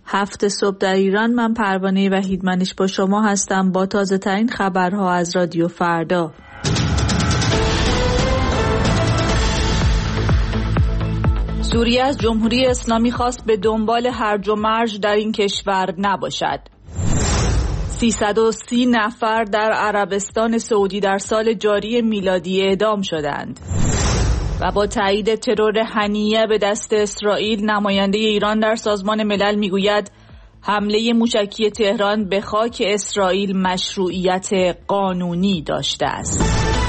7 صبح در ایران. من پروانه وحیدمنش با شما هستم با تازه ترین خبرها از رادیو فردا. سوریه از جمهوری اسلامی خواست به دنبال هرج و مرج در این کشور نباشد. 330 نفر در عربستان سعودی در سال جاری میلادی اعدام شدند. و با تایید ترور هنیه به دست اسرائیل، نماینده ایران در سازمان ملل میگوید حمله موشکی تهران به خاک اسرائیل مشروعیت قانونی داشته است.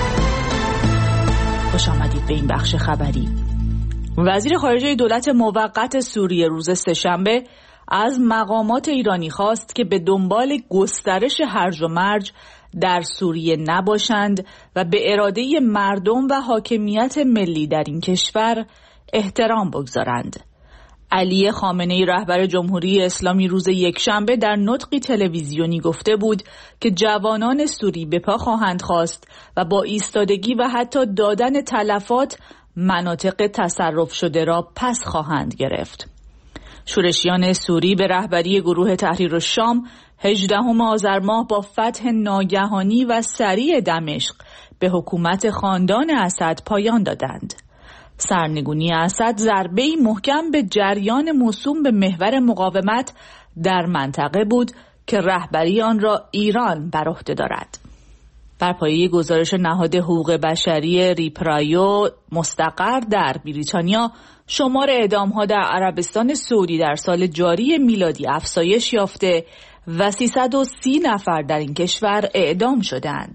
خوش آمدید به این بخش خبری. وزیر خارجه دولت موقت سوریه روز سه‌شنبه از مقامات ایرانی خواست که به دنبال گسترش هرج و مرج در سوریه نباشند و به اراده مردم و حاکمیت ملی در این کشور احترام بگذارند. علی خامنه‌ای رهبر جمهوری اسلامی روز یکشنبه در نطقی تلویزیونی گفته بود که جوانان سوری به پا خواهند خاست و با ایستادگی و حتی دادن تلفات مناطق تصرف شده را پس خواهند گرفت. شورشیان سوری به رهبری گروه تحریر الشام 18 آذر ماه با فتح ناگهانی و سریع دمشق به حکومت خاندان اسد پایان دادند. سرنگونی اسد ضربه‌ای محکم به جریان موسوم به محور مقاومت در منطقه بود که رهبری آن را ایران بر عهده دارد. بر پایه گزارش نهاد حقوق بشری ریپرایو مستقر در بریتانیا، شمار اعدام‌ها در عربستان سعودی در سال جاری میلادی افزایش یافته و 330 نفر در این کشور اعدام شدند.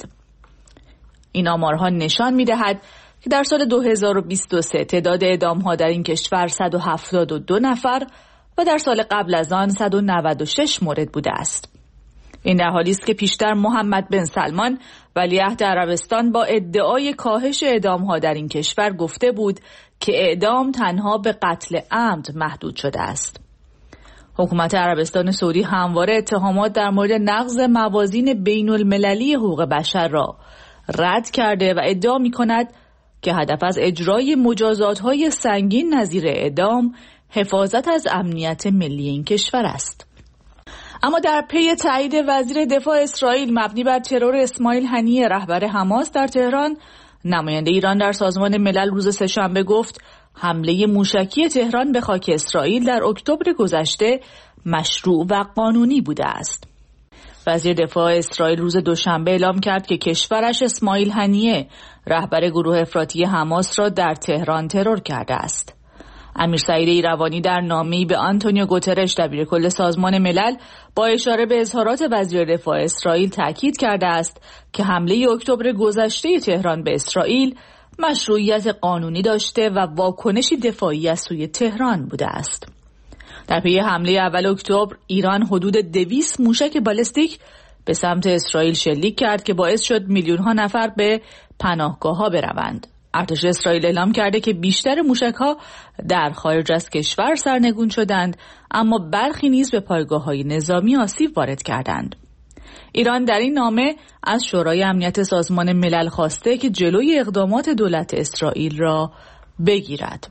این آمارها نشان می‌دهد که در سال 2023 تعداد اعدام‌ها در این کشور 172 نفر و در سال قبل از آن 196 مورد بوده است. این در حالی است که پیشتر محمد بن سلمان ولیعهد عربستان با ادعای کاهش اعدام‌ها در این کشور گفته بود که اعدام تنها به قتل عمد محدود شده است. حکومت عربستان سعودی همواره اتهامات در مورد نقض موازین بین المللی حقوق بشر را رد کرده و ادعا می‌کند که هدف از اجرای مجازات‌های سنگین نظیر اعدام حفاظت از امنیت ملی این کشور است. اما در پی تایید وزیر دفاع اسرائیل مبنی بر ترور اسماعیل هنیه رهبر حماس در تهران، نماینده ایران در سازمان ملل روز سه‌شنبه گفت حمله موشکی تهران به خاک اسرائیل در اکتبر گذشته مشروع و قانونی بوده است. وزیر دفاع اسرائیل روز دوشنبه اعلام کرد که کشورش اسماعیل هنیه رهبر گروه افراطی حماس را در تهران ترور کرده است. امیر سعید ایروانی در نامه‌ای به آنتونیو گوترش دبیرکل سازمان ملل با اشاره به اظهارات وزیر دفاع اسرائیل تاکید کرده است که حمله اکتبر گذشته تهران به اسرائیل مشروعیت قانونی داشته و واکنشی دفاعی از سوی تهران بوده است. در پی حمله اول اکتبر ایران حدود 200 موشک بالستیک به سمت اسرائیل شلیک کرد که باعث شد میلیون‌ها نفر به پناهگاه‌ها بروند. ارتش اسرائیل اعلام کرده که بیشتر موشک‌ها در خارج از کشور سرنگون شدند، اما برخی نیز به پایگاه‌های نظامی آسیب وارد کردند. ایران در این نامه از شورای امنیت سازمان ملل خواسته که جلوی اقدامات دولت اسرائیل را بگیرد.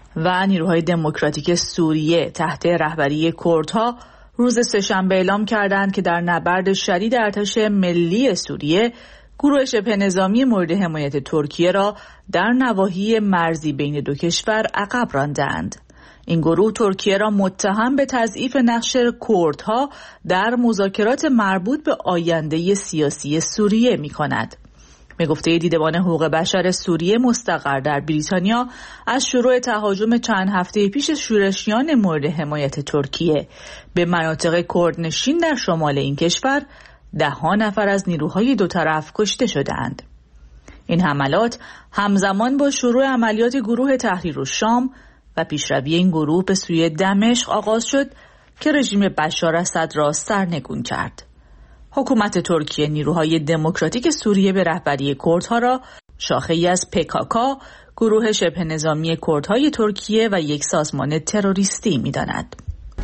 و نیروهای دموکراتیک سوریه تحت رهبری کردها روز سه‌شنبه اعلام کردند که در نبرد شدید ارتش ملی سوریه گروه شبه نظامی مورد حمایت ترکیه را در نواحی مرزی بین دو کشور عقب راندند. این گروه ترکیه را متهم به تضعیف نقش کردها در مذاکرات مربوط به آینده سیاسی سوریه می‌کند. به گفته دیدبان حقوق بشر سوریه مستقر در بریتانیا، از شروع تهاجم چند هفته پیش شورشیان مورد حمایت ترکیه به مناطق کردنشین در شمال این کشور، 10 نفر از نیروهای دو طرف کشته شدند. این حملات همزمان با شروع عملیات گروه تحریر الشام و پیشروی این گروه به سوی دمشق آغاز شد که رژیم بشار اسد را سرنگون کرد. حکومت ترکیه نیروهای دموکراتیک سوریه به رهبری کردها را شاخه‌ای از PKK، گروه شبه نظامی کردهای ترکیه و یک سازمان تروریستی می‌داند.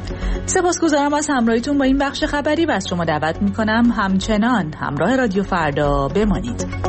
سپاسگزارم از همراهیتون با این بخش خبری و از شما دعوت می‌کنم همچنان همراه رادیو فردا بمانید.